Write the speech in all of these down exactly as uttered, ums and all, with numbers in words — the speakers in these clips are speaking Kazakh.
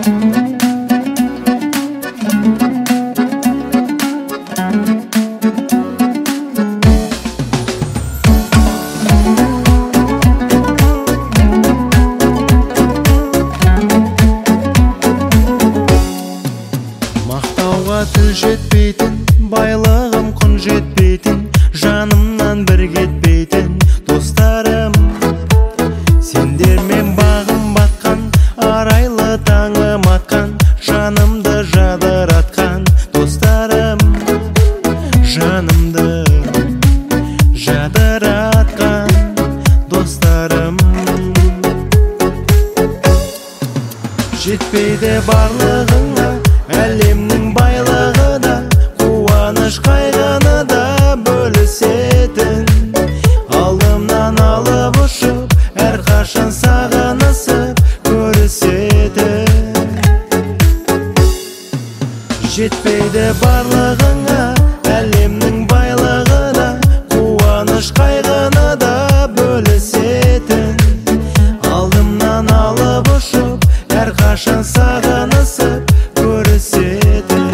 Мақтауға тіл жетпейтін, байлығым құн жетпейтін, жанымнан бір кетпейтін достарым. Сендермен бағым батқан, арайлы таңым атқан, жанымды жадыратқан достарым. Жанымды жадыратқан достарым. Жетпейді барлығыңа әлемнің байлығы да, қуаныш қайғыны да бөлісетін. Алдымнан алып ұшып, әрқашан сағынысып көрісетін. Жетпейді барлығыңа әлемнің байлығы да, қуаныш қайғыны да бөлісетін. Алдымнан алып ұшып, әрқашан сағынысып көрісетін.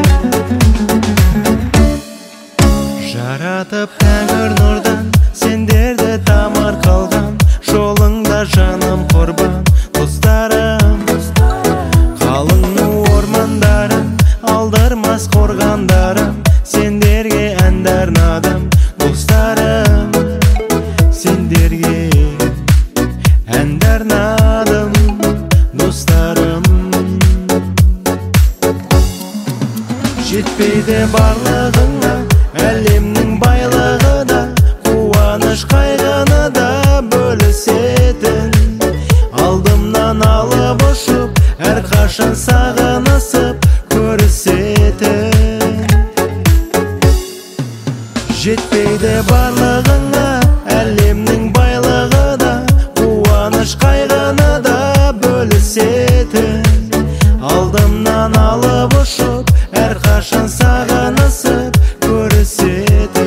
Жаратып тәңір нұрдан сендерді тамыр қалған, жолыңда жаным құрбан достарым. Қалың ну ормандарым, алдырмас қорғандарым, сендерге әнді арнадым достарым. Сендерге әнді арнадым достарым. Жетпейді барлығыңа әлемнің байлығы да, қуаныш қайғыны да бөлісетін. Алдымнан алып ұшып, әрқашан сағынысып көрісетін. Жетпейді барлығыңа әлемнің байлығы да, қуаныш қайғыны да бөлісетін. Алдымнан алып ұшып, әрқашан сағынысып көрісетін.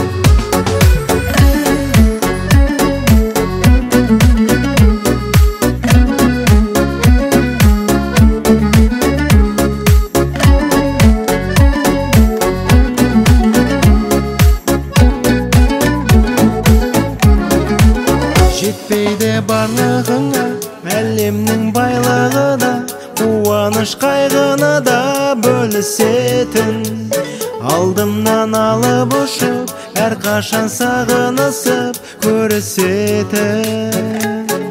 Жетпейді барлығыңа әлемнің байлығы да, қуаныш қайғыны да бөлісетін. Алдымнан алып ұшып, әрқашан сағынысып көрісетін.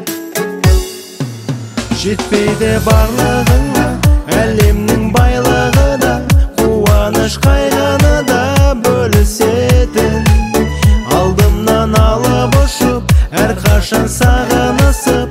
Жетпейді барлығыңа әлемнің байлығы да, қуаныш қайғыны да бөлісетін. Алдымнан алып ұшып, әрқашан сағынысып